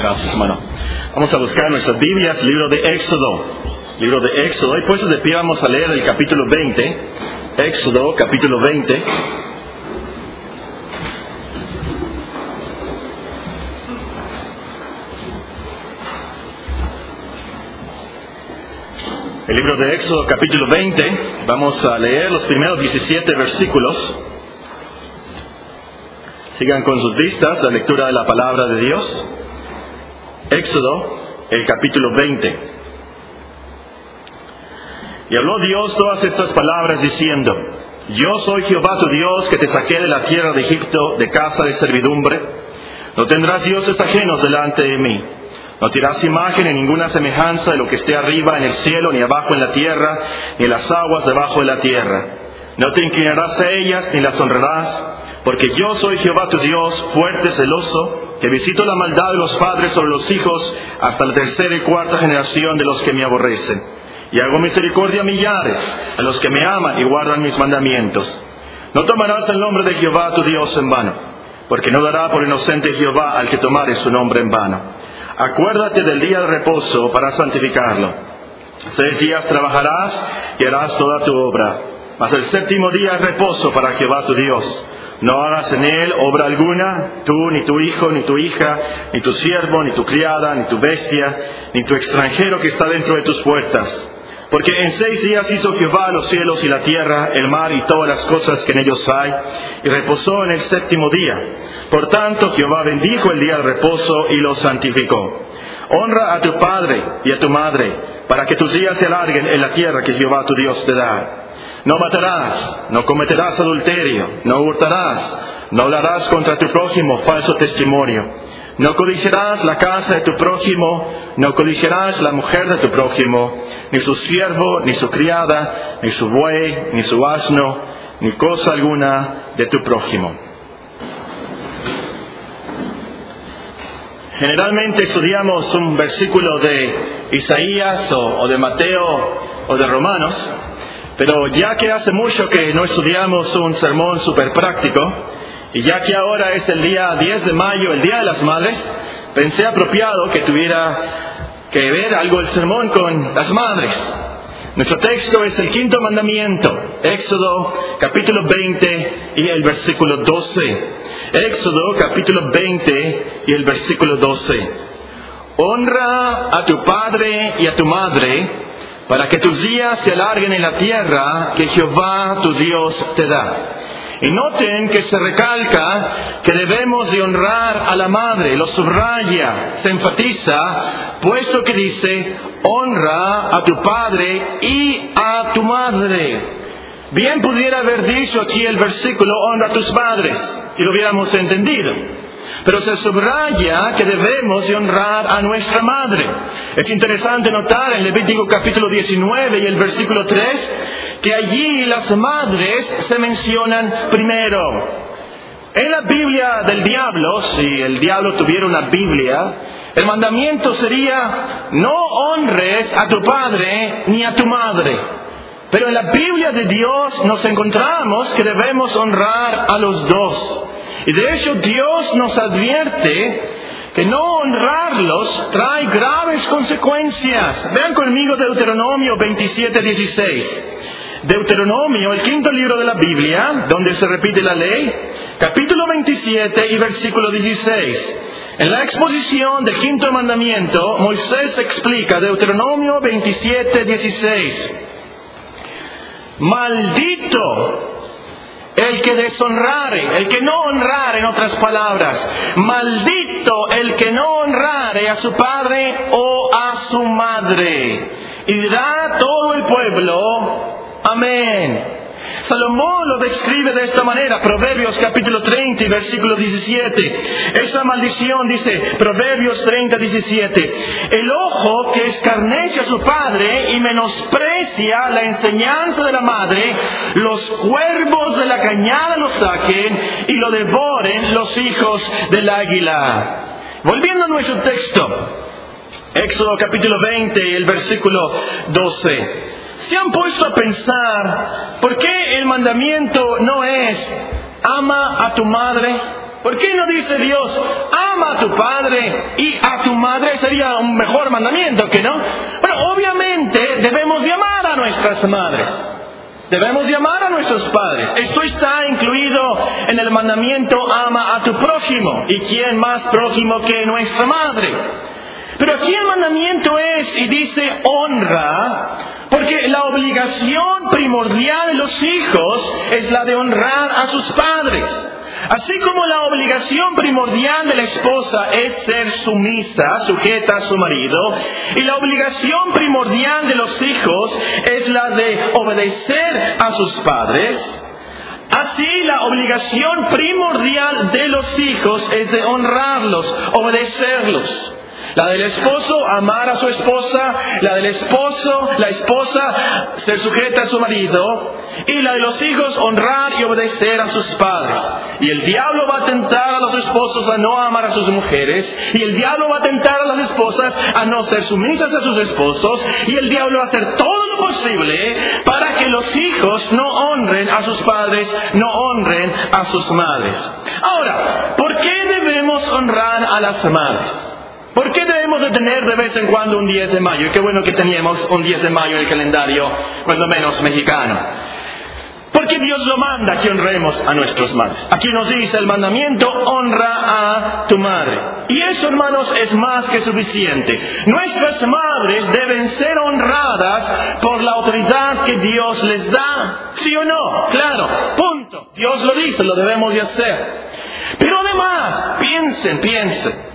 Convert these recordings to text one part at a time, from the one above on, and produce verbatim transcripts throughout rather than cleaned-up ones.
Gracias, hermano. Vamos a buscar nuestras Biblias, libro de Éxodo. Libro de Éxodo. Y pues de pie vamos a leer el capítulo veinte. Éxodo, capítulo veinte. El libro de Éxodo, capítulo veinte. Vamos a leer los primeros diecisiete versículos. Sigan con sus vistas la lectura de la palabra de Dios. Éxodo, el capítulo veinte. Y habló Dios todas estas palabras diciendo: Yo soy Jehová tu Dios, que te saqué de la tierra de Egipto, de casa de servidumbre. No tendrás dioses ajenos delante de mí. No te harás imagen en ninguna semejanza de lo que esté arriba en el cielo, ni abajo en la tierra, ni en las aguas debajo de la tierra. No te inclinarás a ellas, ni las honrarás, porque yo soy Jehová tu Dios, fuerte, celoso, que visito la maldad de los padres sobre los hijos, hasta la tercera y cuarta generación de los que me aborrecen. Y hago misericordia a millares, a los que me aman y guardan mis mandamientos. No tomarás el nombre de Jehová tu Dios en vano, porque no dará por inocente Jehová al que tomare su nombre en vano. Acuérdate del día de reposo para santificarlo. Seis días trabajarás y harás toda tu obra, mas el séptimo día es reposo para Jehová tu Dios. No hagas en él obra alguna, tú, ni tu hijo, ni tu hija, ni tu siervo, ni tu criada, ni tu bestia, ni tu extranjero que está dentro de tus puertas. Porque en seis días hizo Jehová los cielos y la tierra, el mar y todas las cosas que en ellos hay, y reposó en el séptimo día. Por tanto, Jehová bendijo el día de reposo y lo santificó. Honra a tu padre y a tu madre, para que tus días se alarguen en la tierra que Jehová tu Dios te da. No matarás, no cometerás adulterio, no hurtarás, no hablarás contra tu prójimo falso testimonio. No codiciarás la casa de tu prójimo, no codiciarás la mujer de tu prójimo, ni su siervo, ni su criada, ni su buey, ni su asno, ni cosa alguna de tu prójimo. Generalmente estudiamos un versículo de Isaías o, o de Mateo o de Romanos, pero ya que hace mucho que no estudiamos un sermón súper práctico, y ya que ahora es el día diez de mayo, el Día de las Madres, pensé apropiado que tuviera que ver algo el sermón con las madres. Nuestro texto es el quinto mandamiento, Éxodo capítulo veinte y el versículo doce. Éxodo capítulo veinte y el versículo doce. Honra a tu padre y a tu madre, para que tus días se alarguen en la tierra que Jehová tu Dios te da. Y noten que se recalca que debemos de honrar a la madre, lo subraya, se enfatiza, puesto que dice, honra a tu padre y a tu madre. Bien pudiera haber dicho aquí el versículo, honra a tus padres, y lo hubiéramos entendido. Pero se subraya que debemos de honrar a nuestra madre. Es interesante notar en Levítico capítulo diecinueve y el versículo tres, que allí las madres se mencionan primero. En la Biblia del diablo, si el diablo tuviera una Biblia, el mandamiento sería, no honres a tu padre ni a tu madre. Pero en la Biblia de Dios nos encontramos que debemos honrar a los dos. Y de hecho Dios nos advierte que no honrarlos trae graves consecuencias. Vean conmigo Deuteronomio veintisiete dieciséis. Deuteronomio, el quinto libro de la Biblia, donde se repite la ley, capítulo veintisiete y versículo dieciséis. En la exposición del quinto mandamiento, Moisés explica, Deuteronomio veintisiete dieciséis. Maldito el que deshonrare, el que no honrare, en otras palabras, maldito el que no honrare a su padre o a su madre. Y dirá todo el pueblo, amén. Salomón lo describe de esta manera, Proverbios capítulo treinta y versículo diecisiete. Esa maldición dice, Proverbios treinta, diecisiete. El ojo que escarnece a su padre y menosprecia la enseñanza de la madre, los cuervos de la cañada lo saquen y lo devoren los hijos del águila. Volviendo a nuestro texto, Éxodo capítulo veinte y el versículo doce. ¿Se han puesto a pensar por qué el mandamiento no es ama a tu madre ¿Por qué no dice Dios, ama a tu padre y a tu madre? Sería un mejor mandamiento, ¿que no? Bueno, obviamente debemos llamar a nuestras madres. Debemos llamar a nuestros padres. Esto está incluido en el mandamiento, ama a tu prójimo. ¿Y quién más prójimo que nuestra madre? Pero aquí el mandamiento es, y dice, honra, porque la obligación primordial de los hijos es la de honrar a sus padres. Así como la obligación primordial de la esposa es ser sumisa, sujeta a su marido, y la obligación primordial de los hijos es la de obedecer a sus padres, así la obligación primordial de los hijos es de honrarlos, obedecerlos. La del esposo, amar a su esposa. La del esposo, la esposa, ser sujeta a su marido. Y la de los hijos, honrar y obedecer a sus padres. Y el diablo va a tentar a los esposos a no amar a sus mujeres. Y el diablo va a tentar a las esposas a no ser sumisas a sus esposos. Y el diablo va a hacer todo lo posible para que los hijos no honren a sus padres, no honren a sus madres. Ahora, ¿por qué debemos honrar a las madres? ¿Por qué debemos de tener de vez en cuando un diez de mayo? Y qué bueno que teníamos un diez de mayo en el calendario, cuando menos mexicano. Porque Dios lo manda que honremos a nuestras madres. Aquí nos dice el mandamiento, honra a tu madre. Y eso, hermanos, es más que suficiente. Nuestras madres deben ser honradas por la autoridad que Dios les da. ¿Sí o no? Claro, punto. Dios lo dice, lo debemos de hacer. Pero además, piensen, piensen.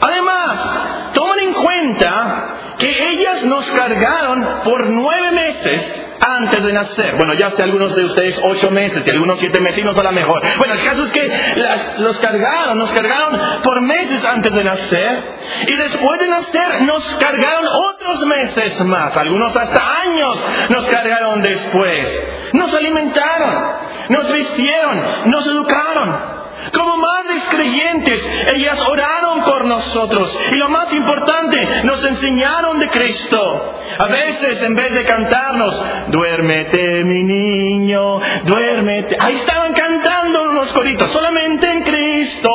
Además, tomen en cuenta que ellas nos cargaron por nueve meses antes de nacer. Bueno, ya sé algunos de ustedes ocho meses y algunos siete meses y nos va la mejor. Bueno, el caso es que las, los cargaron, nos cargaron por meses antes de nacer. Y después de nacer nos cargaron otros meses más. Algunos hasta años nos cargaron después. Nos alimentaron, nos vistieron, nos educaron. Como madres creyentes, ellas oraron por nosotros. Y lo más importante, nos enseñaron de Cristo. A veces, en vez de cantarnos, duérmete mi niño, duérmete, ahí estaban cantando unos coritos, solamente en Cristo.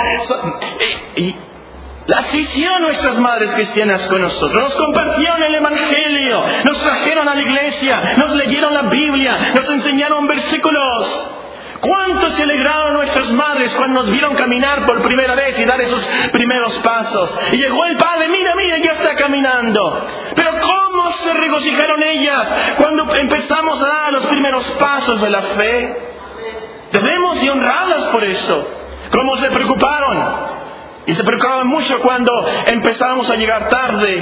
Y, y así hicieron nuestras madres cristianas con nosotros. Nos compartieron el Evangelio, nos trajeron a la iglesia, nos leyeron la Biblia, nos enseñaron versículos. ¿Cuánto se alegraron nuestras madres cuando nos vieron caminar por primera vez y dar esos primeros pasos? Y llegó el padre, mira, mira, ya está caminando. Pero ¿cómo se regocijaron ellas cuando empezamos a dar los primeros pasos de la fe? Debemos de honrarlas por eso. ¿Cómo se preocuparon? Y se preocupaban mucho cuando empezábamos a llegar tarde.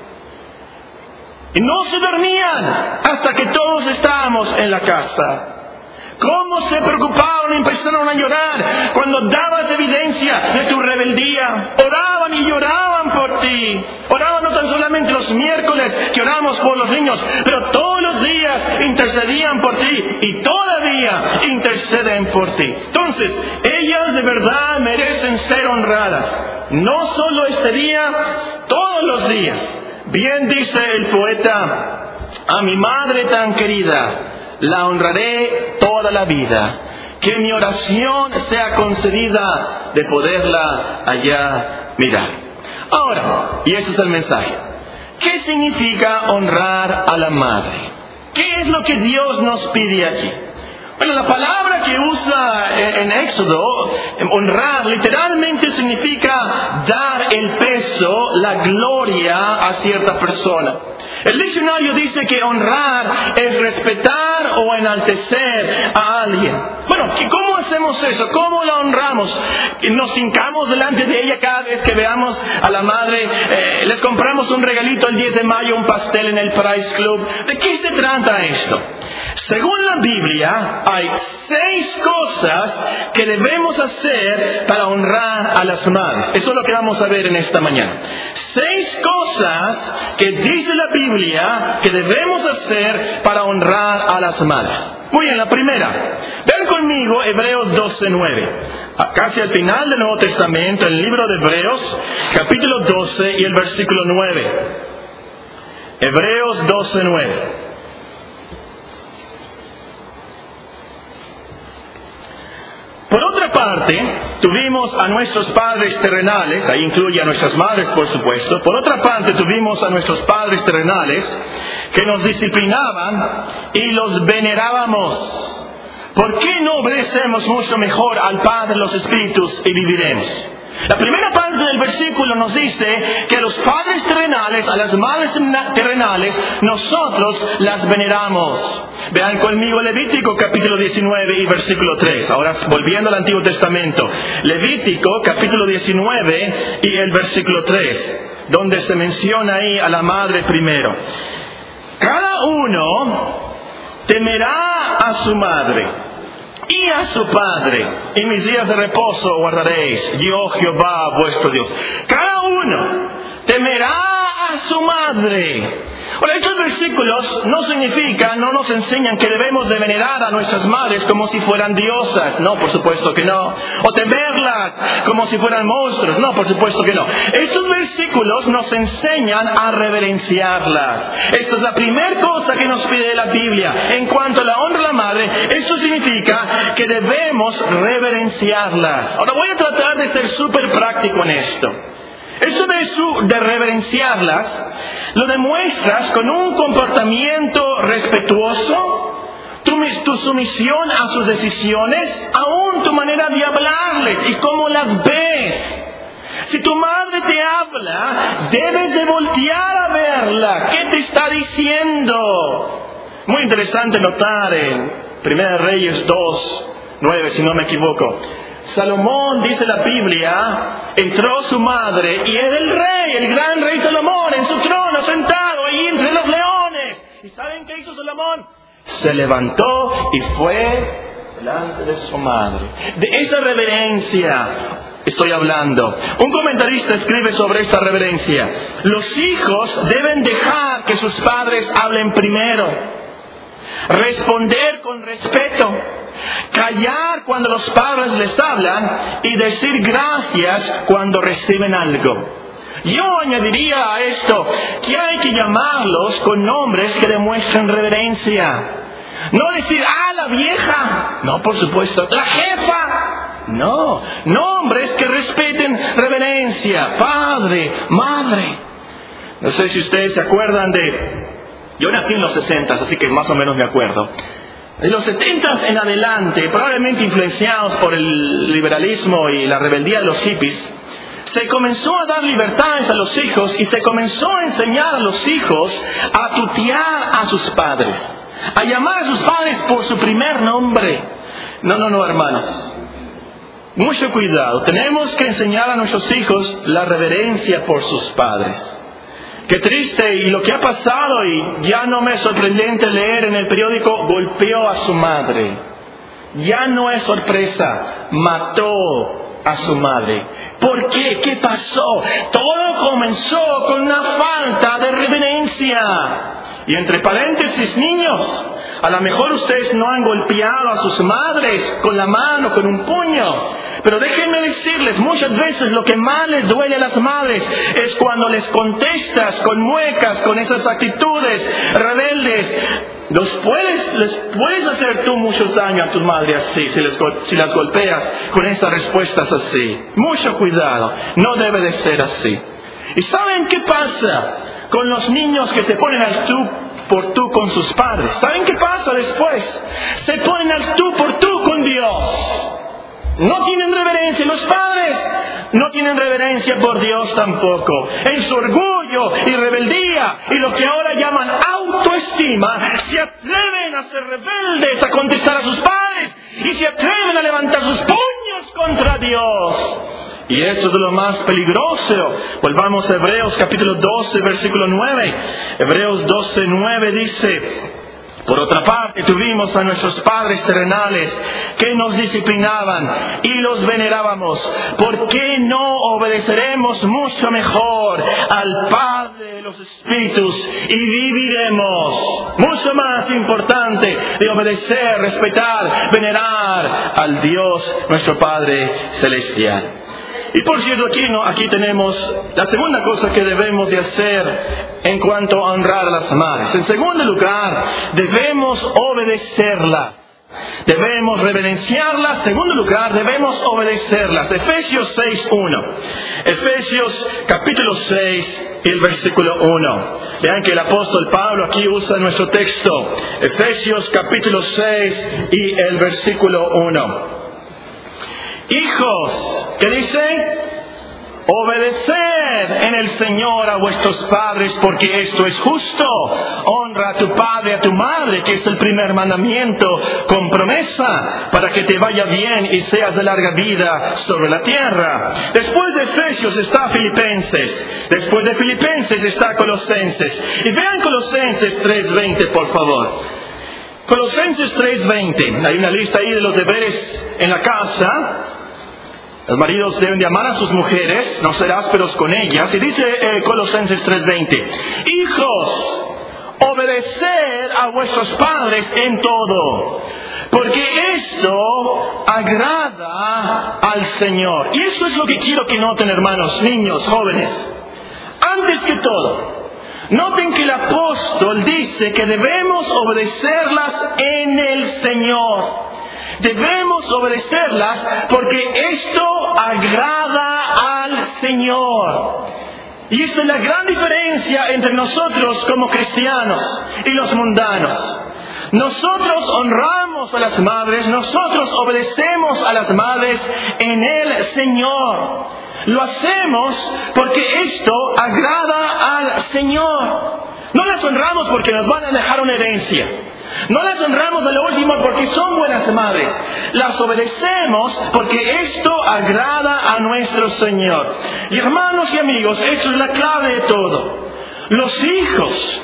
Y no se dormían hasta que todos estábamos en la casa. ¿Cómo se preocuparon y empezaron a llorar cuando dabas evidencia de tu rebeldía? Oraban y lloraban por ti. Oraban no tan solamente los miércoles que oramos por los niños, pero todos los días intercedían por ti y todavía interceden por ti. Entonces, ellas de verdad merecen ser honradas. No solo este día, todos los días. Bien dice el poeta, a mi madre tan querida la honraré toda la vida, que mi oración sea concedida de poderla allá mirar. Ahora, y ese es el mensaje, ¿qué significa honrar a la madre? ¿Qué es lo que Dios nos pide aquí? Bueno, la palabra que usa en Éxodo, honrar, literalmente significa dar el peso, la gloria a cierta persona. El diccionario dice que honrar es respetar o enaltecer a alguien. Bueno, ¿cómo hacemos eso? ¿Cómo la honramos? ¿Nos hincamos delante de ella cada vez que veamos a la madre? Eh, ¿Les compramos un regalito el diez de mayo, un pastel en el Price Club? ¿De qué se trata esto? Según la Biblia, hay seis cosas que debemos hacer para honrar a las madres. Eso es lo que vamos a ver en esta mañana. Seis cosas que dice la Biblia que debemos hacer para honrar a las madres. Muy bien, la primera. Ven conmigo Hebreos doce nueve. Casi al final del Nuevo Testamento, el libro de Hebreos, capítulo doce y el versículo nueve. Hebreos doce nueve. Por otra parte, parte, tuvimos a nuestros padres terrenales, ahí incluye a nuestras madres, por supuesto. Por otra parte, tuvimos a nuestros padres terrenales que nos disciplinaban y los venerábamos. ¿Por qué no obedecemos mucho mejor al Padre de los Espíritus y viviremos? La primera parte del versículo nos dice que a los padres terrenales, a las madres terrenales, nosotros las veneramos. Vean conmigo Levítico capítulo diecinueve y versículo tres. Ahora volviendo al Antiguo Testamento. Levítico capítulo diecinueve y el versículo tres, donde se menciona ahí a la madre primero. Cada uno temerá a su madre y a su padre, y mis días de reposo guardaréis, yo Jehová vuestro Dios. Cada uno temerá a su madre. Ahora, estos versículos no significan, no nos enseñan que debemos de venerar a nuestras madres como si fueran diosas. No, por supuesto que no. O temerlas como si fueran monstruos. No, por supuesto que no. Estos versículos nos enseñan a reverenciarlas. Esta es la primera cosa que nos pide la Biblia. En cuanto a la honra a la madre, esto significa que debemos reverenciarlas. Ahora voy a tratar de ser súper práctico en esto. Eso de, su, de reverenciarlas lo demuestras con un comportamiento respetuoso, tu, tu sumisión a sus decisiones, aún tu manera de hablarles y cómo las ves. Si tu madre te habla, debes de voltear a verla. ¿Qué te está diciendo? Muy interesante notar en Primera Reyes dos, nueve, si no me equivoco. Salomón, dice la Biblia, entró su madre y era el rey, el gran rey Salomón, en su trono, sentado ahí entre los leones. ¿Y saben qué hizo Salomón? Se levantó y fue delante de su madre. De esa reverencia estoy hablando. Un comentarista escribe sobre esta reverencia. Los hijos deben dejar que sus padres hablen primero, responder con respeto, callar cuando los padres les hablan y decir gracias cuando reciben algo. Yo añadiría a esto que hay que llamarlos con nombres que demuestren reverencia. No decir, ah, la vieja. No, por supuesto. La jefa. No. Nombres que respeten reverencia. Padre, madre. No sé si ustedes se acuerdan de... Yo nací en los sesentas, así que más o menos me acuerdo. En los setentas en adelante, probablemente influenciados por el liberalismo y la rebeldía de los hippies, se comenzó a dar libertades a los hijos y se comenzó a enseñar a los hijos a tutear a sus padres, a llamar a sus padres por su primer nombre. No, no, no, hermanos. Mucho cuidado. Tenemos que enseñar a nuestros hijos la reverencia por sus padres. Qué triste, y lo que ha pasado, y ya no me es sorprendente leer en el periódico, golpeó a su madre. Ya no es sorpresa, mató a su madre. ¿Por qué? ¿Qué pasó? Todo comenzó con una falta de reverencia. Y entre paréntesis, niños, a lo mejor ustedes no han golpeado a sus madres con la mano, con un puño. Pero déjenme decirles, muchas veces lo que más les duele a las madres es cuando les contestas con muecas, con esas actitudes rebeldes. Los puedes, les puedes hacer tú mucho daño a tu madre así, si, les, si las golpeas con esas respuestas así. Mucho cuidado, no debe de ser así. ¿Y saben qué pasa con los niños que se ponen al tú por tú con sus padres? ¿Saben qué pasa después? Se ponen al tú por tú con Dios. No tienen reverencia. Los padres no tienen reverencia por Dios tampoco. En su orgullo y rebeldía y lo que ahora llaman autoestima, se atreven a ser rebeldes, a contestar a sus padres y se atreven a levantar sus puños contra Dios. Y esto es de lo más peligroso. Volvamos a Hebreos capítulo doce, versículo nueve. Hebreos doce, nueve dice: por otra parte, tuvimos a nuestros padres terrenales que nos disciplinaban y los venerábamos. ¿Por qué no obedeceremos mucho mejor al Padre de los Espíritus y viviremos? Mucho más importante de obedecer, respetar, venerar al Dios, nuestro Padre Celestial. Y por cierto, aquí, no, aquí tenemos la segunda cosa que debemos de hacer en cuanto a honrar a las madres. En segundo lugar, debemos obedecerlas. Debemos reverenciarlas. Segundo lugar, debemos obedecerlas. Efesios seis uno. Efesios capítulo seis, el versículo uno. Vean que el apóstol Pablo aquí usa nuestro texto. Efesios capítulo seis y el versículo uno. Hijos, ¿qué dice? Obedeced en el Señor a vuestros padres, porque esto es justo. Honra a tu padre y a tu madre, que es el primer mandamiento, con promesa, para que te vaya bien y seas de larga vida sobre la tierra. Después de Efesios está Filipenses. Después de Filipenses está Colosenses. Y vean Colosenses tres veinte, por favor. Colosenses tres veinte. Hay una lista ahí de los deberes en la casa. Los maridos deben de amar a sus mujeres, no ser ásperos con ellas. Y dice eh, Colosenses tres veinte, hijos, obedeced a vuestros padres en todo, porque esto agrada al Señor. Y eso es lo que quiero que noten, hermanos, niños, jóvenes. Antes que todo, noten que el apóstol dice que debemos obedecerlas en el Señor. Debemos obedecerlas porque esto agrada al Señor. Y esa es la gran diferencia entre nosotros como cristianos y los mundanos. Nosotros honramos a las madres, nosotros obedecemos a las madres en el Señor. Lo hacemos porque esto agrada al Señor. No las honramos porque nos van a dejar una herencia. No las honramos a lo último porque son buenas madres. Las obedecemos porque esto agrada a nuestro Señor. Y hermanos y amigos, eso es la clave de todo. Los hijos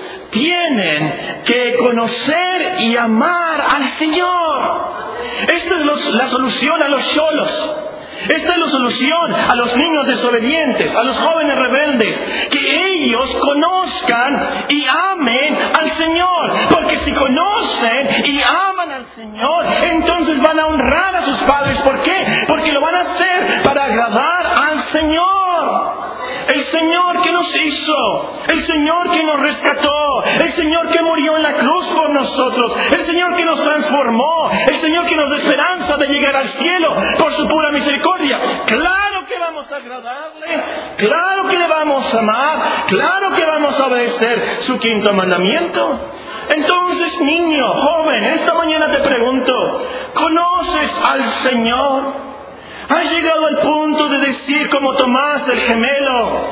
tienen que conocer y amar al Señor. Esta es los, la solución a los cholos. Esta es la solución a los niños desobedientes, a los jóvenes rebeldes, que ellos conozcan y amen al Señor. Porque si conocen y aman al Señor, entonces van a honrar a sus padres. ¿Por qué? Porque lo van a hacer para agradar al Señor. El Señor que nos hizo, el Señor que nos rescató, el Señor que murió en la cruz por nosotros, el Señor que nos transformó, el Señor que nos da esperanza de llegar al cielo por su pura misericordia. Claro que vamos a agradarle, claro que le vamos a amar, claro que vamos a obedecer su quinto mandamiento. Entonces, niño, joven, esta mañana te pregunto, ¿conoces al Señor? ¿Has llegado al punto de decir como Tomás el gemelo,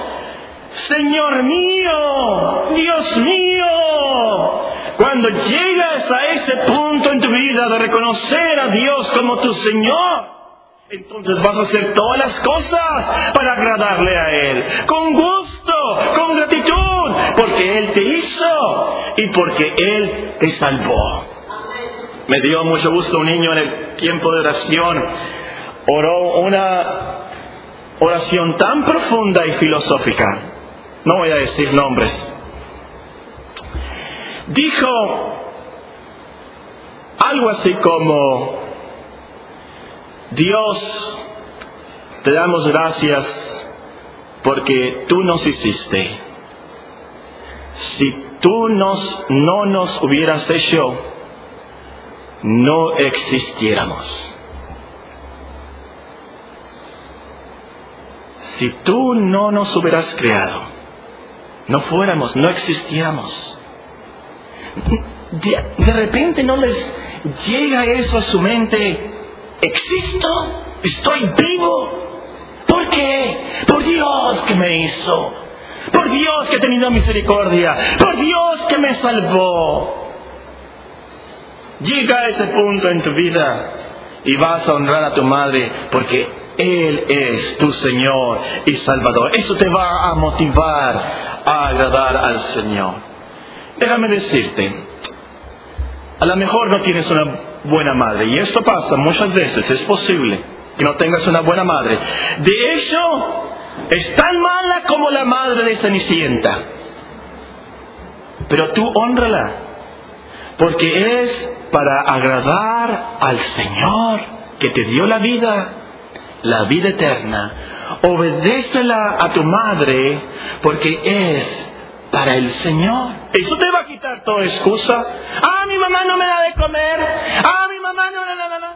Señor mío, Dios mío? Cuando llegas a ese punto en tu vida de reconocer a Dios como tu Señor, entonces vas a hacer todas las cosas para agradarle a Él, con gusto, con gratitud, porque Él te hizo y porque Él te salvó. Me dio mucho gusto un niño en el tiempo de oración. Oró una oración tan profunda y filosófica. No voy a decir nombres. Dijo algo así como: Dios, te damos gracias porque tú nos hiciste. Si tú nos, no nos hubieras hecho, no existiéramos. Si tú no nos hubieras creado, no fuéramos, no existiéramos. De, de repente no les llega eso a su mente. ¿Existo? ¿Estoy vivo? ¿Por qué? Por Dios que me hizo. Por Dios que ha tenido misericordia. Por Dios que me salvó. Llega a ese punto en tu vida y vas a honrar a tu madre porque Él es tu Señor y Salvador. Eso te va a motivar a agradar al Señor. Déjame decirte, a lo mejor no tienes una buena madre, y esto pasa muchas veces, es posible que no tengas una buena madre. De hecho, es tan mala como la madre de Cenicienta. Pero tú hónrala, porque es para agradar al Señor que te dio la vida, la vida eterna. Obedécela a tu madre porque es para el Señor. Eso te va a quitar toda excusa. Ah, mi mamá no me da de comer. Ah, mi mamá mamá, no, no, no, no, no.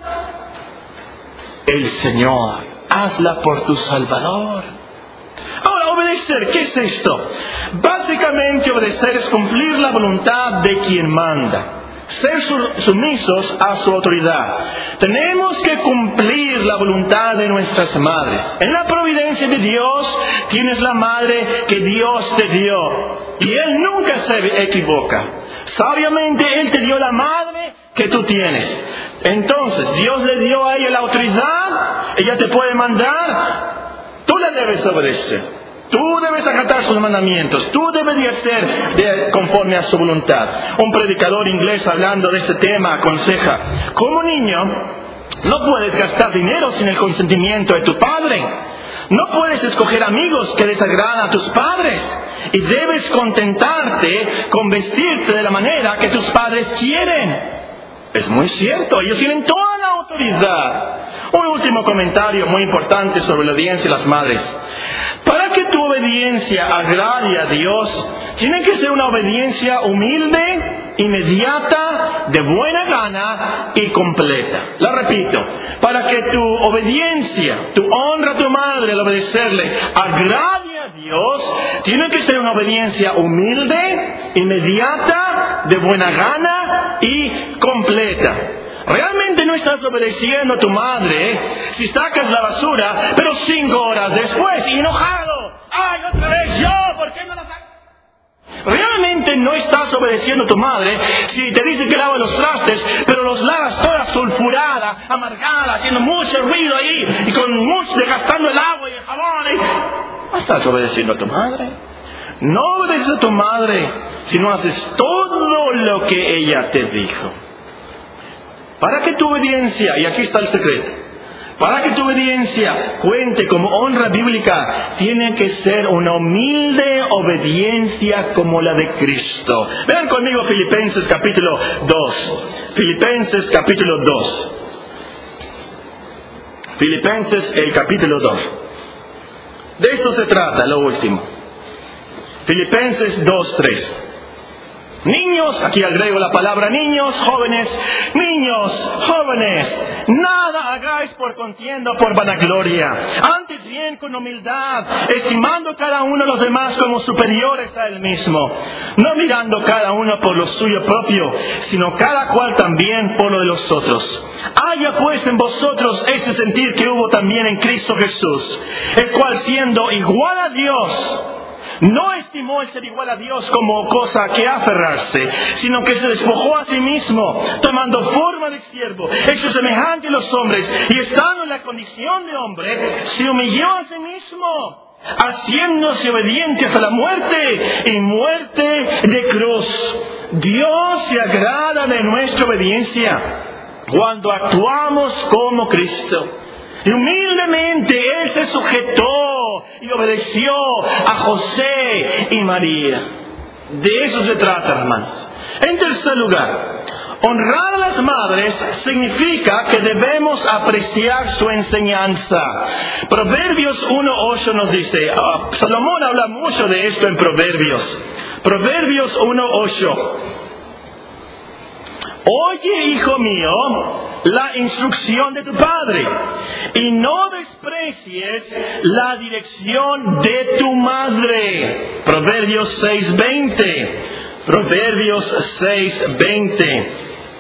El Señor, hazla por tu Salvador. Ahora, obedecer, ¿qué es esto? Básicamente obedecer es cumplir la voluntad de quien manda. Ser sumisos a su autoridad. Tenemos que cumplir la voluntad de nuestras madres. En la providencia de Dios tienes la madre que Dios te dio. Y Él nunca se equivoca. Sabiamente Él te dio la madre que tú tienes. Entonces, Dios le dio a ella la autoridad. Ella te puede mandar. Tú la debes obedecer. Tú debes acatar sus mandamientos. Tú debes de hacer de, conforme a su voluntad. Un predicador inglés hablando de este tema aconseja: como niño, no puedes gastar dinero sin el consentimiento de tu padre. No puedes escoger amigos que desagradan a tus padres. Y debes contentarte con vestirte de la manera que tus padres quieren. Es muy cierto, ellos tienen toda la autoridad. Un último comentario muy importante sobre la obediencia de las madres. Para que tu obediencia agrade a Dios, tiene que ser una obediencia humilde, inmediata, de buena gana y completa. La repito, para que tu obediencia, tu honra a tu madre al obedecerle, agrade a Dios, tiene que ser una obediencia humilde, inmediata, de buena gana y completa. Realmente no estás obedeciendo a tu madre si sacas la basura, pero cinco horas después, enojado. ¡Ay, otra vez yo! ¿Por qué no la sacas? Realmente no estás obedeciendo a tu madre si te dice que lava los trastes, pero los lavas toda sulfurada, amargada, haciendo mucho ruido ahí, y con mucho, desgastando el agua y el jabón. ¿Y? ¿No estás obedeciendo a tu madre? No obedeces a tu madre si no haces todo lo que ella te dijo. Para que tu obediencia, y aquí está el secreto, para que tu obediencia cuente como honra bíblica, tiene que ser una humilde obediencia como la de Cristo. Vean conmigo Filipenses capítulo dos. Filipenses capítulo dos. Filipenses el capítulo dos. De esto se trata, lo último. Filipenses dos, tres. Niños, aquí agrego la palabra niños, jóvenes, niños, jóvenes, nada hagáis por contienda o por vanagloria, antes bien con humildad, estimando cada uno a los demás como superiores a él mismo, no mirando cada uno por lo suyo propio, sino cada cual también por lo de los otros. Haya pues en vosotros este sentir que hubo también en Cristo Jesús, el cual siendo igual a Dios, no estimó el ser igual a Dios como cosa que aferrarse, sino que se despojó a sí mismo, tomando forma de siervo, hecho semejante a los hombres, y estando en la condición de hombre, se humilló a sí mismo, haciéndose obediente hasta la muerte, y muerte de cruz. Dios se agrada de nuestra obediencia cuando actuamos como Cristo. Y humildemente Él se sujetó y obedeció a José y María. De eso se trata, hermanos. En tercer lugar, honrar a las madres significa que debemos apreciar su enseñanza. Proverbios uno ocho nos dice, uh, Salomón habla mucho de esto en Proverbios. Proverbios uno ocho. Oye, hijo mío, la instrucción de tu padre, y no desprecies la dirección de tu madre. Proverbios seis veinte. Proverbios seis veinte.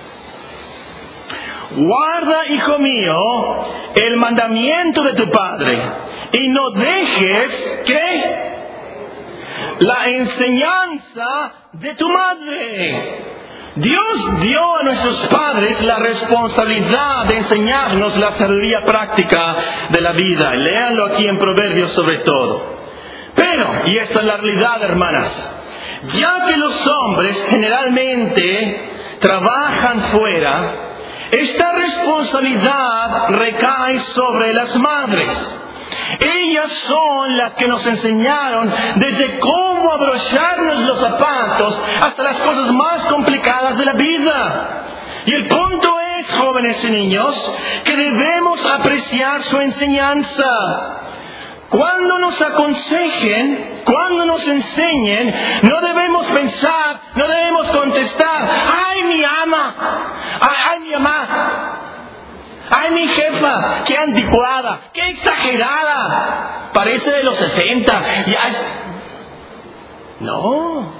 Guarda, hijo mío, el mandamiento de tu padre, y no dejes, ¿qué? La enseñanza de tu madre. Dios dio a nuestros padres la responsabilidad de enseñarnos la sabiduría práctica de la vida. Léanlo aquí en Proverbios sobre todo. Pero, y esta es la realidad, hermanas, ya que los hombres generalmente trabajan fuera, esta responsabilidad recae sobre las madres. Ellas son las que nos enseñaron desde cómo abrocharnos los zapatos hasta las cosas más complicadas de la vida. Y el punto es, jóvenes y niños, que debemos apreciar su enseñanza. Cuando nos aconsejen, cuando nos enseñen, no debemos pensar, no debemos contestar, ¡ay, mi ama! ¡Ay, ay mi mamá! ¡Ay, mi jefa! ¡Qué anticuada! ¡Qué exagerada! Parece de los sesenta. Ya es... No.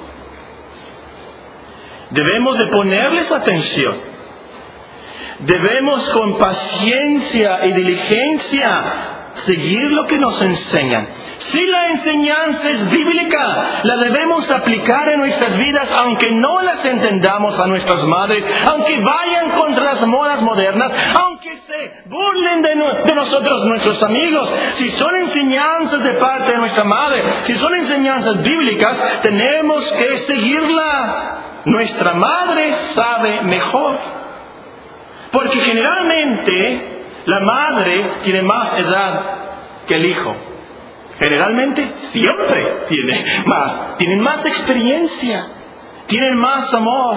Debemos de ponerles atención. Debemos con paciencia y diligencia seguir lo que nos enseñan. Si la enseñanza es bíblica, la debemos aplicar en nuestras vidas, aunque no las entendamos a nuestras madres, aunque vayan contra las modas modernas, aunque se burlen de, no, de nosotros, nuestros amigos. Si son enseñanzas de parte de nuestra madre, si son enseñanzas bíblicas, tenemos que seguirlas. Nuestra madre sabe mejor. Porque generalmente la madre tiene más edad que el hijo. Generalmente, siempre tiene más. Tienen más experiencia. Tienen más amor.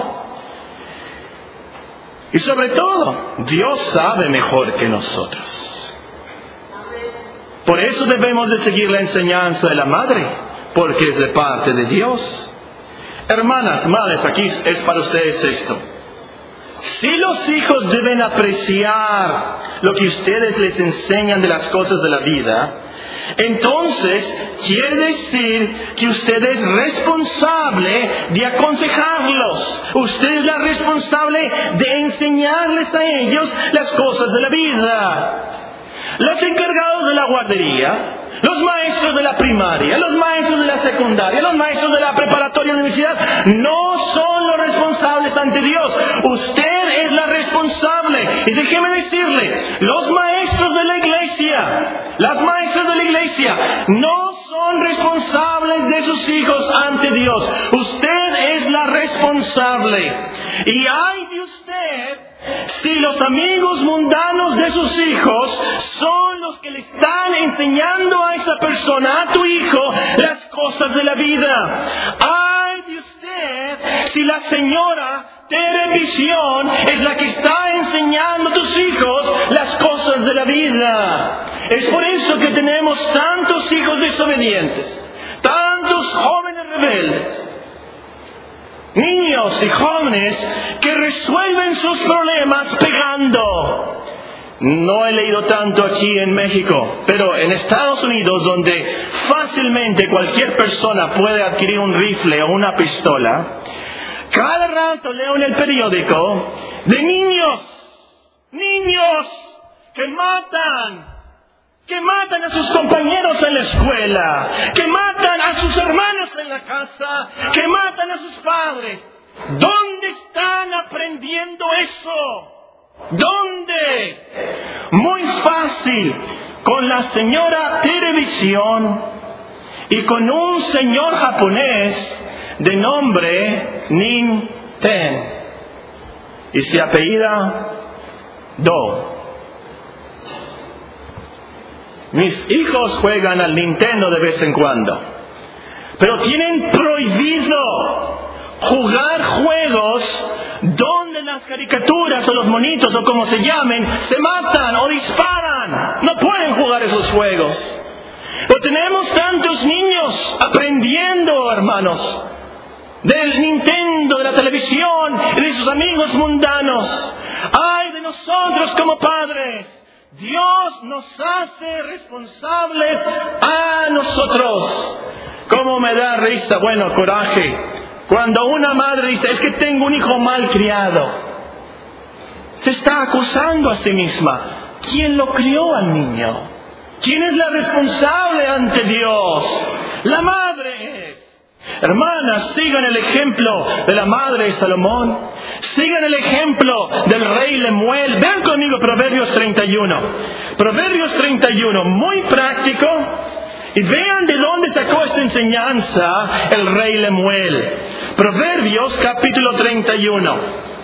Y sobre todo, Dios sabe mejor que nosotros. Por eso debemos de seguir la enseñanza de la madre, porque es de parte de Dios. Hermanas, madres, aquí es para ustedes esto. Si los hijos deben apreciar lo que ustedes les enseñan de las cosas de la vida, entonces quiere decir que usted es responsable de aconsejarlos. Usted es la responsable de enseñarles a ellos las cosas de la vida. Los encargados de la guardería, los maestros de la primaria, los maestros de la secundaria, los maestros de la preparatoria y universidad, no son los responsables ante Dios. Usted es la responsable. Y déjeme decirle, los maestros de la iglesia, las maestras de la iglesia, no son responsables de sus hijos ante Dios. Usted es la responsable. Y ay de usted si los amigos mundanos de sus hijos son los que le están enseñando a esa persona, a tu hijo, las cosas de la vida. ¡Ay de usted si la señora televisión es la que está enseñando a tus hijos las cosas de la vida! Es por eso que tenemos tantos hijos desobedientes, tantos jóvenes rebeldes, niños y jóvenes que resuelven sus problemas pegando. No he leído tanto aquí en México, pero en Estados Unidos, donde fácilmente cualquier persona puede adquirir un rifle o una pistola, cada rato leo en el periódico de niños, niños que matan, que matan a sus compañeros en la escuela, que matan a sus hermanos en la casa, que matan a sus padres. ¿Dónde están aprendiendo eso? ¿Dónde? Muy fácil, con la señora televisión y con un señor japonés de nombre Nin Ten, y se apellida Do. Mis hijos juegan al Nintendo de vez en cuando, pero tienen prohibido jugar juegos donde las caricaturas o los monitos o como se llamen se matan o disparan. No pueden jugar esos juegos. Pero tenemos tantos niños aprendiendo, hermanos, del Nintendo, de la televisión y de sus amigos mundanos. ¡Ay de nosotros como padres! Dios nos hace responsables a nosotros. ¿Cómo me da risa, bueno, coraje, cuando una madre dice, es que tengo un hijo mal criado? Se está acusando a sí misma. ¿Quién lo crió al niño? ¿Quién es la responsable ante Dios? La madre es. Hermanas, sigan el ejemplo de la madre de Salomón. Sigan el ejemplo del rey Lemuel. Vean conmigo Proverbios treinta y uno. Proverbios treinta y uno, muy práctico. Y vean de dónde sacó esta enseñanza el rey Lemuel. Proverbios capítulo treinta y uno.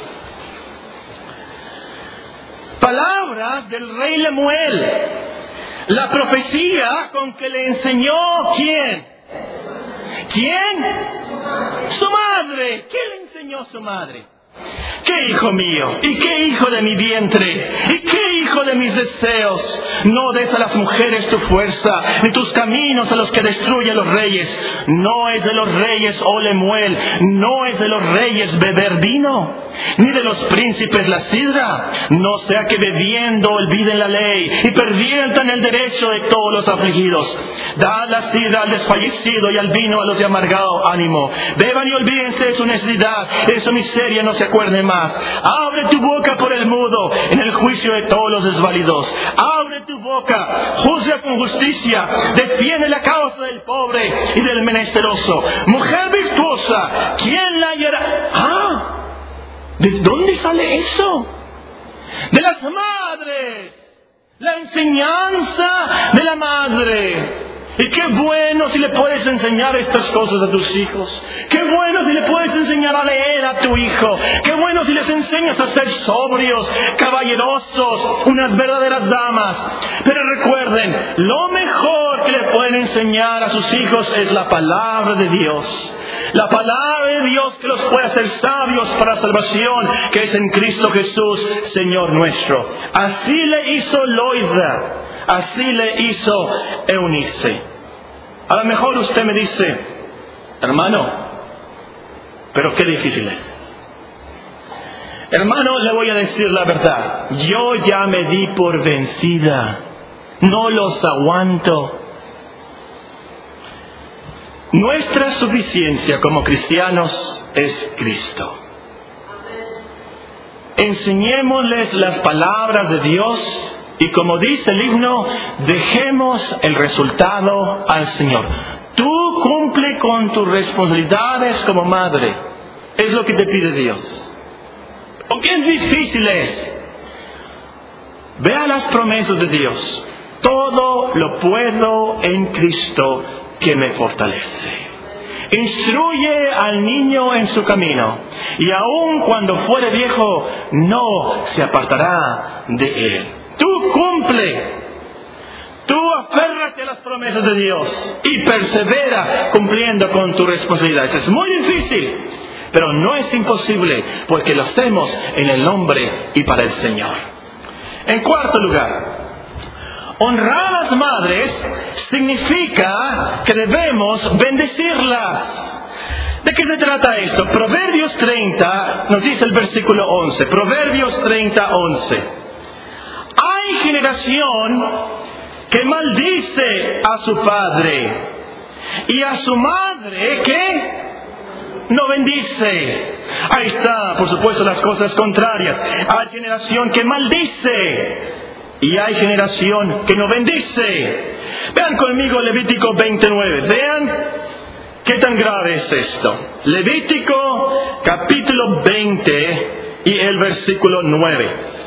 Palabras del rey Lemuel. La profecía con que le enseñó ¿quién? ¿Quién? Su madre. ¿Qué le enseñó su madre? ¿Qué hijo mío? ¿Y qué hijo de mi vientre? ¿Y qué hijo de mis deseos? No des a las mujeres tu fuerza, ni tus caminos a los que destruyen los reyes. No es de los reyes, oh Lemuel, no es de los reyes beber vino, ni de los príncipes la sidra. No sea que bebiendo olviden la ley y perviertan el derecho de todos los afligidos. Da la sidra al desfallecido y al vino a los de amargado ánimo. Beban y olvídense de su necesidad, de su miseria no se acuerden más. Abre tu boca por el mudo en el juicio de todos los desvalidos. Abre tu boca, juzga con justicia, defiende la causa del pobre y del menesteroso. Mujer virtuosa, ¿quién la hallará? Ah, ¿de dónde sale eso? De las madres. La enseñanza de la madre. Y qué bueno si le puedes enseñar estas cosas a tus hijos. Qué bueno si le puedes enseñar a leer a tu hijo. Qué bueno si les enseñas a ser sobrios, caballerosos, unas verdaderas damas. Pero recuerden, lo mejor que le pueden enseñar a sus hijos es la palabra de Dios. La palabra de Dios que los puede hacer sabios para salvación, que es en Cristo Jesús, Señor nuestro. Así le hizo Loida. Así le hizo Eunice. A lo mejor usted me dice, hermano, pero qué difícil es. Hermano, le voy a decir la verdad. Yo ya me di por vencida. No los aguanto. Nuestra suficiencia como cristianos es Cristo. Enseñémosles las palabras de Dios. Y como dice el himno, dejemos el resultado al Señor. Tú cumple con tus responsabilidades como madre. Es lo que te pide Dios. Aunque es difícil es. Vea las promesas de Dios. Todo lo puedo en Cristo que me fortalece. Instruye al niño en su camino. Y aun cuando fuere viejo, no se apartará de él. Tú cumple, tú aférrate a las promesas de Dios y persevera cumpliendo con tus responsabilidades. Es muy difícil, pero no es imposible porque lo hacemos en el nombre y para el Señor. En cuarto lugar, honrar a las madres significa que debemos bendecirlas. ¿De qué se trata esto? Proverbios treinta, nos dice el versículo once. Proverbios treinta, once. Hay generación que maldice a su padre y a su madre que no bendice. Ahí está, por supuesto, las cosas contrarias. Hay generación que maldice y hay generación que no bendice. Vean conmigo Levítico veintinueve. Vean qué tan grave es esto. Levítico capítulo veinte y el versículo nueve.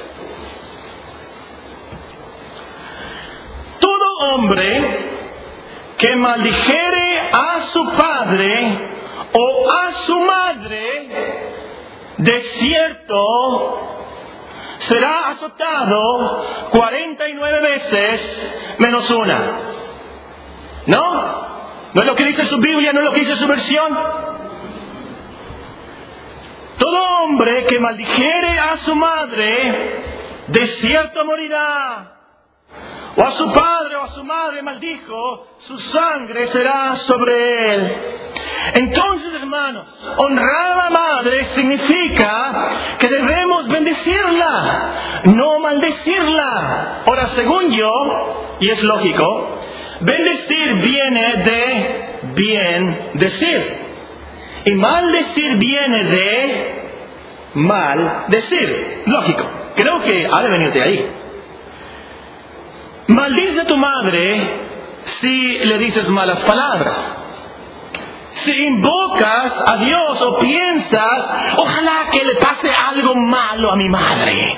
Hombre que maldijere a su padre o a su madre, de cierto será azotado cuarenta y nueve veces menos una. ¿No? ¿No es lo que dice su Biblia? ¿No es lo que dice su versión? Todo hombre que maldijere a su madre, de cierto morirá. O a su padre o a su madre maldijo, su sangre será sobre él. Entonces, hermanos, honrar a la madre significa que debemos bendecirla, no maldecirla. Ahora, según yo, y es lógico, bendecir viene de bien decir. Y maldecir viene de mal decir. Lógico. Creo que ha de venir de ahí. Maldice a tu madre si le dices malas palabras. Si invocas a Dios o piensas, ojalá que le pase algo malo a mi madre.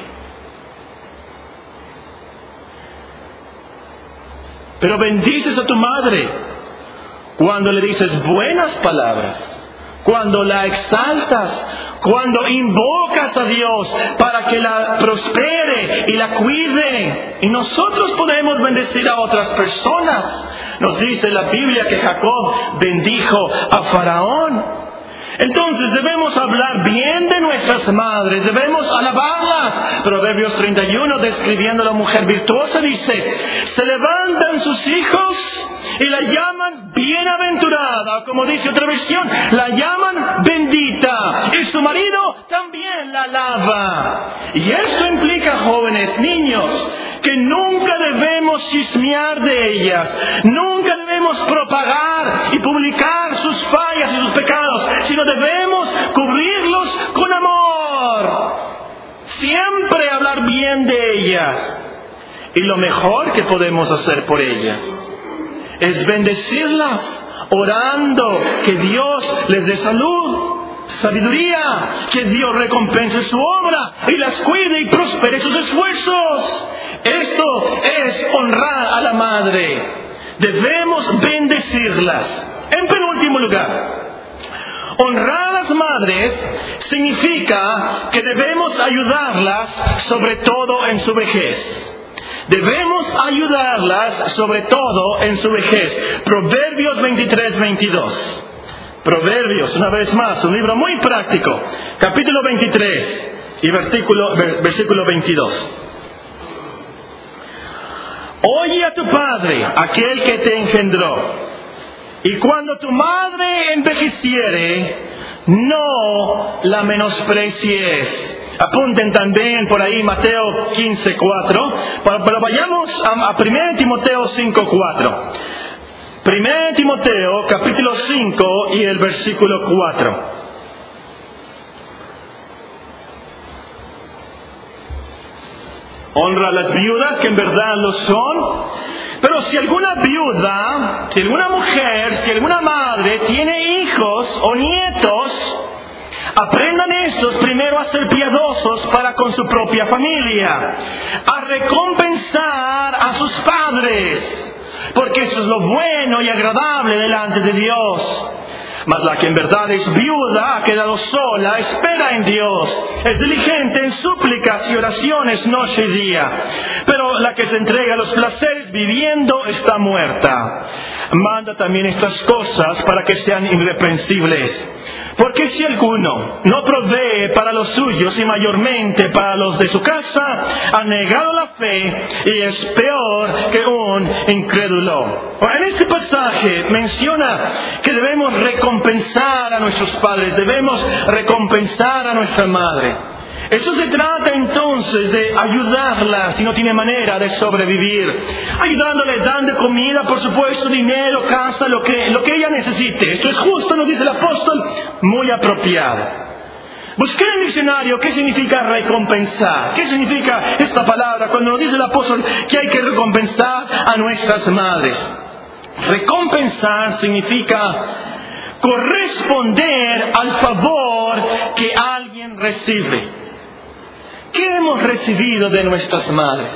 Pero bendices a tu madre cuando le dices buenas palabras, cuando la exaltas, cuando invocas a Dios para que la prospere y la cuide. Y nosotros podemos bendecir a otras personas. Nos dice la Biblia que Jacob bendijo a Faraón. Entonces debemos hablar bien de nuestras madres, debemos alabarlas. Proverbios treinta y uno, describiendo a la mujer virtuosa, dice: se levantan sus hijos y la llaman bienaventurada, como dice otra versión, la llaman bendita, y su marido también la alaba. Y esto implica, jóvenes, niños, que nunca debemos chismear de ellas, nunca debemos propagar y publicar sus fallas y sus pecados, sino debemos cubrirlos con amor, siempre hablar bien de ellas. Y lo mejor que podemos hacer por ellas es bendecirlas, orando que Dios les dé salud, sabiduría, que Dios recompense su obra y las cuide y prospere sus esfuerzos. Esto es honrar a la madre. Debemos bendecirlas. En penúltimo lugar, honrar a las madres significa que debemos ayudarlas sobre todo en su vejez. Debemos ayudarlas sobre todo en su vejez. Proverbios veintitrés, veintidós. Proverbios, una vez más, un libro muy práctico. Capítulo veintitrés y versículo, versículo veintidós. Oye a tu padre, aquel que te engendró, y cuando tu madre envejeciere, no la menosprecies. Apunten también por ahí Mateo quince, cuatro, pero vayamos a, a primera Timoteo cinco, cuatro. primera Timoteo capítulo cinco y el versículo cuatro. Honra a las viudas, que en verdad lo son. Pero si alguna viuda, si alguna mujer, si alguna madre tiene hijos o nietos, aprendan estos primero a ser piadosos para con su propia familia, a recompensar a sus padres, porque eso es lo bueno y agradable delante de Dios. Mas la que en verdad es viuda, ha quedado sola, espera en Dios, es diligente en súplicas y oraciones noche y día. Pero la que se entrega a los placeres viviendo está muerta. Manda también estas cosas para que sean irreprensibles. Porque si alguno no provee para los suyos y mayormente para los de su casa, ha negado la fe y es peor que un incrédulo. En este pasaje menciona que debemos recompensar a nuestros padres, debemos recompensar a nuestra madre. Eso se trata entonces de ayudarla si no tiene manera de sobrevivir, ayudándole, dando comida, por supuesto, dinero, casa, lo que, lo que ella necesite. Esto es justo, nos dice el apóstol, muy apropiado. Busqué en el diccionario qué significa recompensar, qué significa esta palabra cuando nos dice el apóstol que hay que recompensar a nuestras madres. Recompensar significa corresponder al favor que alguien recibe. ¿Qué hemos recibido de nuestras madres?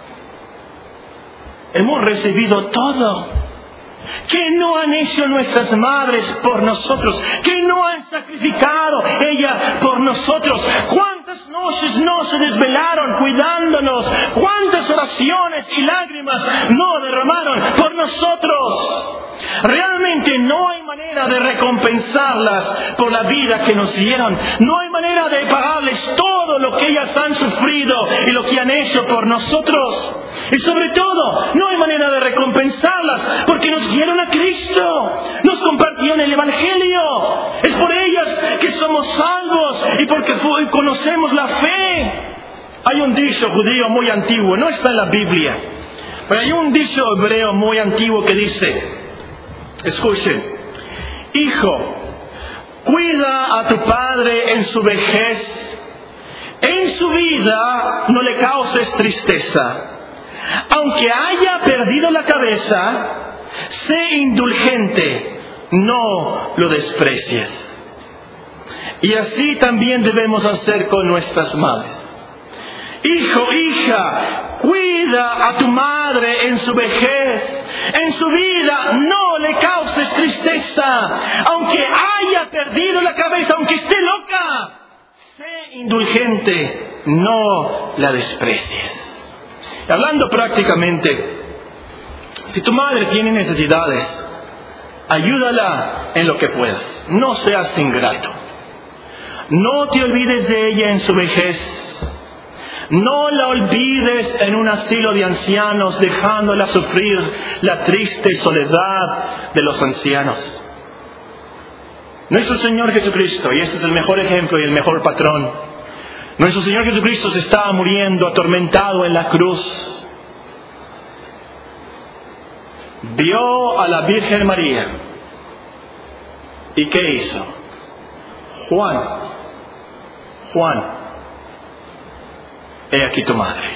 Hemos recibido todo. ¿Qué no han hecho nuestras madres por nosotros? ¿Qué no han sacrificado ella por nosotros? ¿Cuántas noches no se desvelaron cuidándonos? ¿Cuántas oraciones y lágrimas no derramaron por nosotros? Realmente no hay manera de recompensarlas por la vida que nos dieron. No hay manera de pagarles todo lo que ellas han sufrido y lo que han hecho por nosotros. Y sobre todo, no hay manera de recompensarlas porque nos dieron a Cristo, nos compartieron el Evangelio. Es por ellas que somos salvos y porque conocemos la fe. Hay un dicho judío muy antiguo, no está en la Biblia, pero hay un dicho hebreo muy antiguo que dice, escuchen, hijo, cuida a tu padre en su vejez, en su vida no le causes tristeza. Aunque haya perdido la cabeza, sé indulgente, no lo desprecies. Y así también debemos hacer con nuestras madres. Hijo, hija, cuida a tu madre en su vejez. En su vida no le causes tristeza. Aunque haya perdido la cabeza, aunque esté loca, sé indulgente, no la desprecies. Hablando prácticamente, si tu madre tiene necesidades, ayúdala en lo que puedas. No seas ingrato. No te olvides de ella en su vejez. No la olvides en un asilo de ancianos, dejándola sufrir la triste soledad de los ancianos. Nuestro Señor Jesucristo, y este es el mejor ejemplo y el mejor patrón, nuestro Señor Jesucristo se estaba muriendo atormentado en la cruz. Vio a la Virgen María. ¿Y qué hizo? Juan, Juan, he aquí tu madre.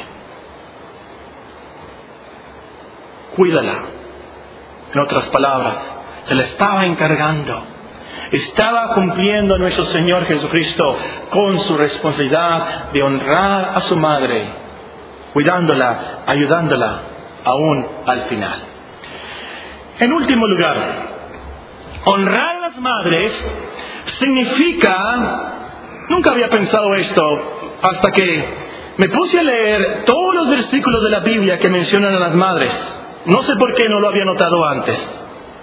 Cuídala. En otras palabras, se la estaba encargando. Estaba cumpliendo nuestro Señor Jesucristo con su responsabilidad de honrar a su madre, cuidándola, ayudándola, aún al final. En último lugar, honrar a las madres significa, nunca había pensado esto hasta que me puse a leer todos los versículos de la Biblia que mencionan a las madres. No sé por qué no lo había notado antes.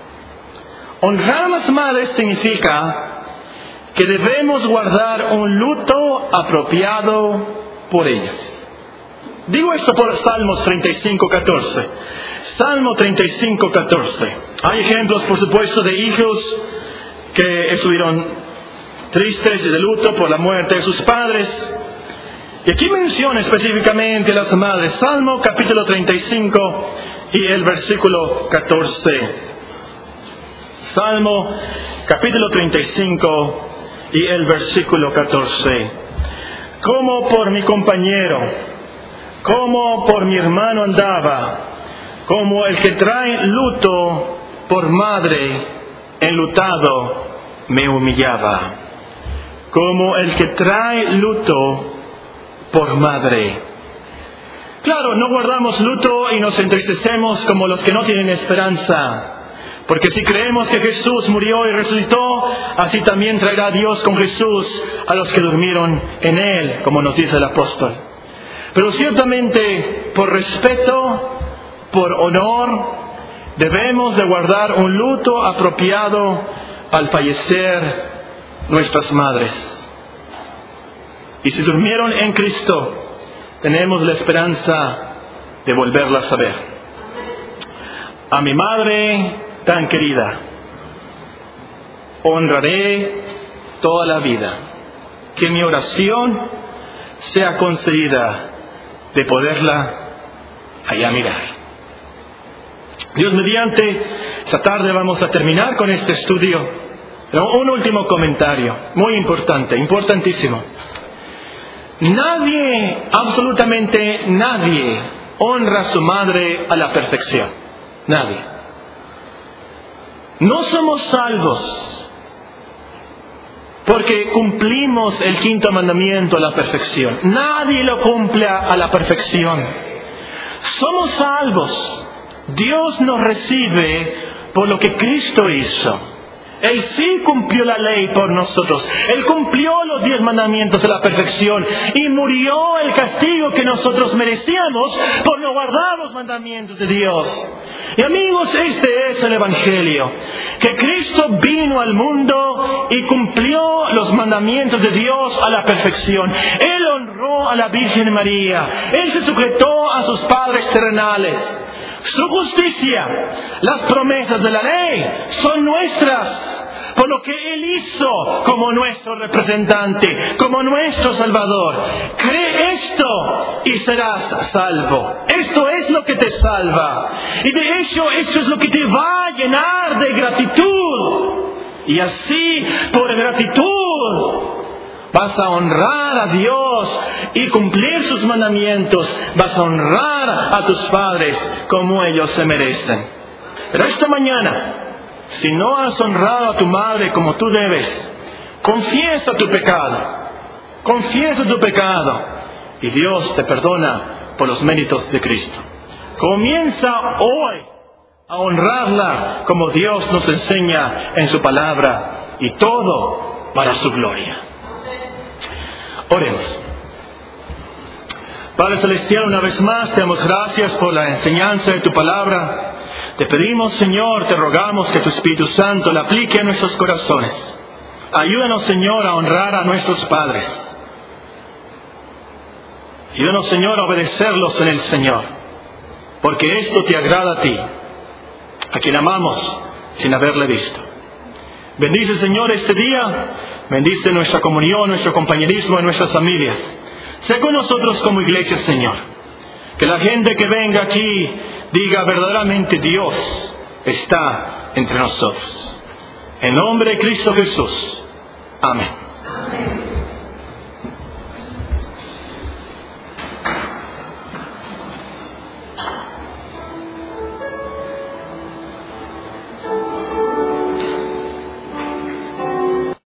Honrar a las madres significa que debemos guardar un luto apropiado por ellas. Digo esto por Salmos treinta y cinco, catorce. Salmo treinta y cinco, catorce. Hay ejemplos, por supuesto, de hijos que estuvieron tristes y de luto por la muerte de sus padres. Y aquí menciona específicamente a las madres. Salmo capítulo treinta y cinco y el versículo catorce. Salmo capítulo treinta y cinco y el versículo catorce. Como por mi compañero, como por mi hermano andaba, como el que trae luto por madre, enlutado me humillaba. Como el que trae luto por madre. Claro, no guardamos luto y nos entristecemos como los que no tienen esperanza. Porque si creemos que Jesús murió y resucitó, así también traerá Dios con Jesús a los que durmieron en Él, como nos dice el apóstol. Pero ciertamente, por respeto, por honor, debemos de guardar un luto apropiado al fallecer nuestras madres. Y si durmieron en Cristo, tenemos la esperanza de volverlas a ver. A mi madre tan querida, honraré toda la vida. Que mi oración sea concedida de poderla allá mirar. Dios mediante, esta tarde vamos a terminar con este estudio. Pero un último comentario, muy importante, importantísimo. Nadie, absolutamente nadie, honra a su madre a la perfección. Nadie. No somos salvos porque cumplimos el quinto mandamiento a la perfección. Nadie lo cumple a la perfección. Somos salvos. Dios nos recibe por lo que Cristo hizo. Él sí cumplió la ley por nosotros. Él cumplió los diez mandamientos a la perfección y murió el castigo que nosotros merecíamos por no guardar los mandamientos de Dios. Y amigos, este es el Evangelio. Que Cristo vino al mundo y cumplió los mandamientos de Dios a la perfección. Él honró a la Virgen María. Él se sujetó a sus padres terrenales. Su justicia, las promesas de la ley son nuestras, por lo que Él hizo como nuestro representante, como nuestro Salvador. Cree esto y serás salvo. Esto es lo que te salva. Y de hecho, esto es lo que te va a llenar de gratitud. Y así, por gratitud, vas a honrar a Dios y cumplir sus mandamientos. Vas a honrar a tus padres como ellos se merecen. Pero esta mañana, si no has honrado a tu madre como tú debes, confiesa tu pecado. Confiesa tu pecado. Y Dios te perdona por los méritos de Cristo. Comienza hoy a honrarla como Dios nos enseña en su palabra. Y todo para su gloria. Oremos. Padre Celestial, una vez más te damos gracias por la enseñanza de tu palabra. Te pedimos, Señor, te rogamos que tu Espíritu Santo la aplique a nuestros corazones. Ayúdanos, Señor, a honrar a nuestros padres. Ayúdanos, Señor, a obedecerlos en el Señor, porque esto te agrada a ti, a quien amamos sin haberle visto. Bendice, Señor, este día. Bendice nuestra comunión, nuestro compañerismo en nuestras familias. Sé con nosotros como iglesia, Señor. Que la gente que venga aquí diga verdaderamente: Dios está entre nosotros. En nombre de Cristo Jesús. Amén.